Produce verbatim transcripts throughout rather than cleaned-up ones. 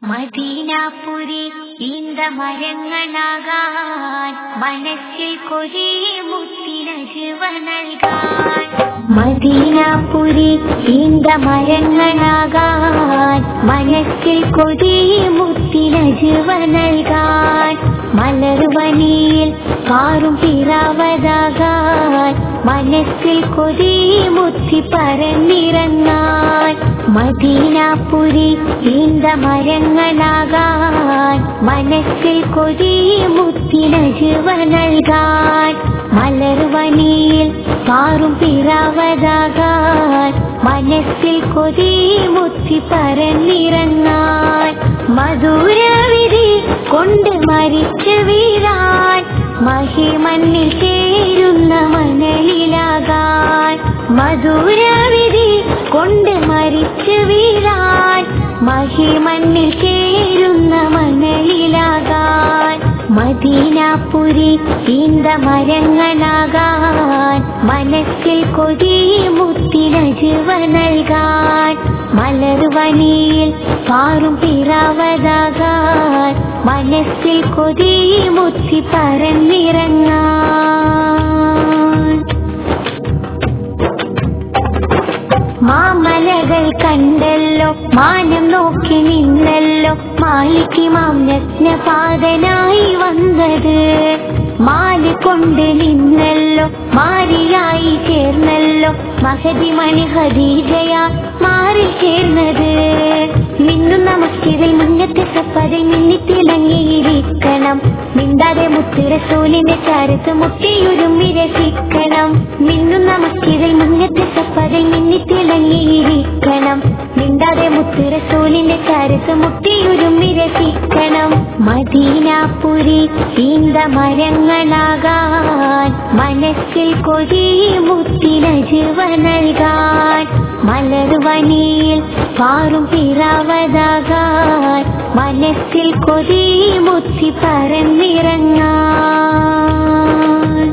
മദീനാപുരി ഈന്ത മരങ്ങളാകാൻ മനസ്സിൽ കൊതിയെ മുത്തിനജുവ നൽകാൻ. മദീനാപുരി ഈന്ത മരങ്ങളാകാൻ മനസ്സിൽ കൊതിയെ മുത്തിനജുവ നൽകാൻ. മലർവനിയിൽ കാറും പിറാവതാകാൻ മനസ്സിൽ കൊതിയെ മുത്തി പറന്നിറങ്ങാൻ. മദീനാപുരി ഈന്ത മരങ്ങളാകാൻ മനസ്സിൽ കൊതിയെ മുത്തിനജുവ നൽകാൻ. മലർവനിയിൽ കാറും പിറാവതാകാൻ മനസ്സിൽ കൊതിയെ മുത്തി പറന്നിറങ്ങാൻ. മധുരവിധി കൊണ്ട് മരിച്ചു വീഴാൻ മഹിമണ്ണിൽ ചേരുന്ന മണലിലാകാൻ. മധുരവിധി കൊണ്ട് മരിച്ചു വീഴാൻ മഹിമണ്ണിൽ ചേരുന്ന മണലിലാകാൻ. മദീനാപുരി ഈന്ത മരങ്ങളാകാൻ മനസ്സിൽ കൊതിയെ മുത്തിനജുവ നൽകാൻ. മലർവനിയിൽ കാറും പിറാവതാകാൻ മനസ്സിൽ കൊതിയെ മുത്തി പറന്നിറങ്ങാൻ. മാമലകൾ കണ്ടല്ലോ മാനം നോക്കി നിന്നല്ലോ മാലിക്കിമാം രത്നപാതനായി വന്നത്. മാല് കൊണ്ട് നിന്നല്ലോ മാരിയായി ചേർന്നല്ലോ മഹദിമണി ഖദീജയാ മാറി ചേർന്നത്. മിന്നുന്ന മസ്ജിദിൽ മുന്നത്തെ സപ്പതിൽ മിന്നിത്തിളങ്ങിയിരിക്കണം. മിണ്ടാതെ മുത്ത് റസൂലിന്റെ ചാരത്ത് മുട്ടിയുരുമ്മി രസിക്കണം. മിന്നുന്ന മസ്ജിദിൽ മുന്നത്തെ സപ്പതിൽ മിന്നിത്തിളങ്ങിയിരിക്കണം. മിണ്ടാതെ മുത്ത് റസൂലിന്റെ ചാരത്ത് മുട്ടിയുരുമ്മി രസിക്കണം. മദീനാപുരി ഈന്ത മരങ്ങളാകാൻ മനസ്സിൽ കൊതിയെ മുത്തിനജുവ നൽകാൻ. മലർവനിയിൽ കാറും പിറാവതാകാൻ മനസ്സിൽ കൊതിയെ മുത്തി പറന്നിറങ്ങാൻ.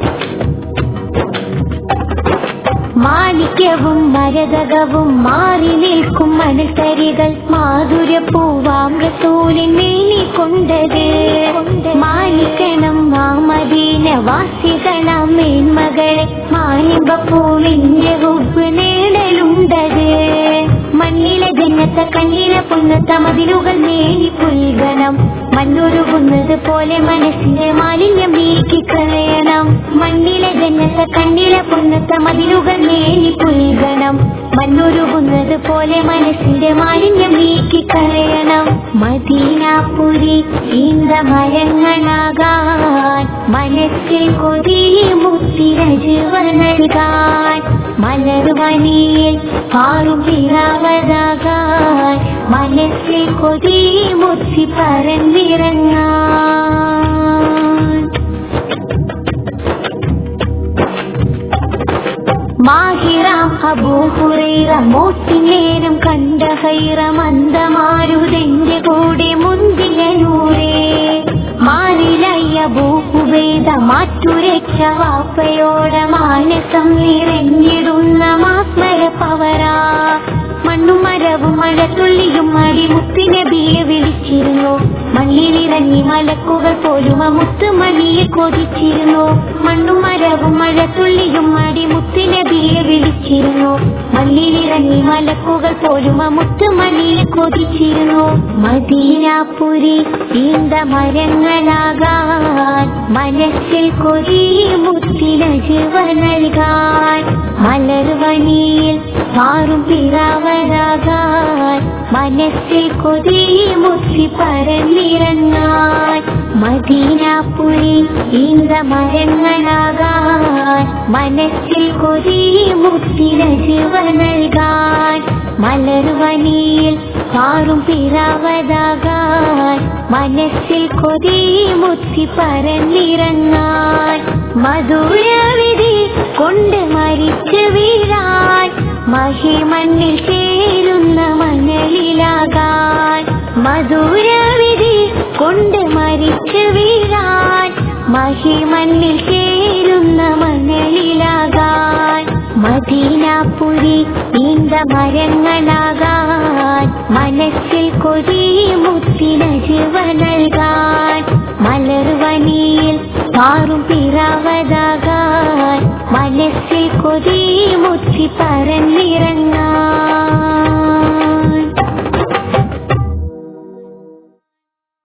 മാണിക്യവും മരതകവും മാറി നിൽക്കും മണൽത്തരികൾ മാധുര്യപ്പൂവാം റസൂലിൻ മേനി കൊണ്ടത്. മാനിക്കണം ആ മദീന വാസികളാം മേന്മകളെ മാനിമ്പപ്പൂവിന്റെ ഹുബ്ബ് നേടലുണ്ടത്. മണ്ണിലെ ജന്നത്തെ കണ്ണിലെ പുന്നത്ത മതിലുകൾ മേനി പുൽകണം. മണ്ണുരുകുന്നത് പോലെ മനസ്സിന്റെ മാലിന്യം നീക്കിക്കളയണം. മണ്ണിലെ ജന്നത്തെ കണ്ണിലെ പുന്നത്ത മതിലുകൾ മേനി പുൽകണം. മണ്ണുരുകുന്നത് പോലെ മനസ്സിന്റെ മാലിന്യം നീക്കിക്കളയണം. മദീനാപുരി ഈന്ത മരങ്ങളാകാൻ മനസ്സിൽ കൊതിയെ മുത്തിനജുവ നൽകാൻ. മലർവനിയിൽ കാറും പിറാവതാകാൻ മനസ്സിൽ കൊതിയെ മുത്തി പറന്നിറങ്ങാൻ. മാഹിറാം അബൂ ഹുറൈറ മോത്തിനേരം കണ്ട ഹൈറ മന്ദമാരുതെന്റെ കൂടെ മുന്തിയ നൂറേ. മാറിലയ്യ അബൂ ഹുബൈദ മാറ്റുരക്ഷ വാപ്പയോട മാനസം നിറഞ്ഞിടുന്ന മാസ്മര പവറാ. മണ്ണും മരവും മഴത്തുള്ളിയും അടിമുത്തിനബിയെ വിളിച്ചിരുന്നു. മണ്ണിലിറങ്ങി മലക്കുകൾ പോലും ആ മുത്തുമണിയെ കൊതിച്ചിരുന്നു. മണ്ണും മരവും മഴത്തുള്ളിയും അടിമുത്തിനബിയെ വിളിച്ചിരുന്നു. മണ്ണിലിറങ്ങി മലക്കുകൾ പോലും ആ മുത്തുമണിയെ കൊതിച്ചിരുന്നു. മദീനാപുരി ഈന്ത മരങ്ങളാകാൻ മനസ്സിൽ കൊതിയെ മുത്തിനജുവ നൽകാൻ. മലർവനിയിൽ കാറും പിറാവതാകാൻ മനസ്സിൽ കൊതിയെ മുത്തി പറന്നിറങ്ങാൻ. മദീനാപുരി ഈന്ത മരങ്ങളാകാൻ മനസ്സിൽ കൊതിയെ മുത്തിനജുവ നൽകാൻ. മലർവനിയിൽ കാറും പിറാവതാകാൻ മനസ്സിൽ കൊതിയെ മുത്തി പറന്നിറങ്ങാൻ. മധുരവിധി കൊണ്ട് മരിച്ചു വീഴാൻ മഹിമണ്ണിൽ ചേരുന്ന മണലിലാകാൻ. മധുരവിധി കൊണ്ട് മരിച്ചു വീഴാൻ മഹിമണ്ണിൽ ചേരുന്ന മണലിലാകാൻ. മദീനാപുരി നീണ്ട മരങ്ങളാകാൻ മനസ്സിൽ കൊതി മുത്തിനജുവ നൽകാൻ മലർവനിയിൽ പാറും പിറാവതാകാൻ മനസ്സിൽ കൊതി മുത്തി പറന്നിറങ്ങാൻ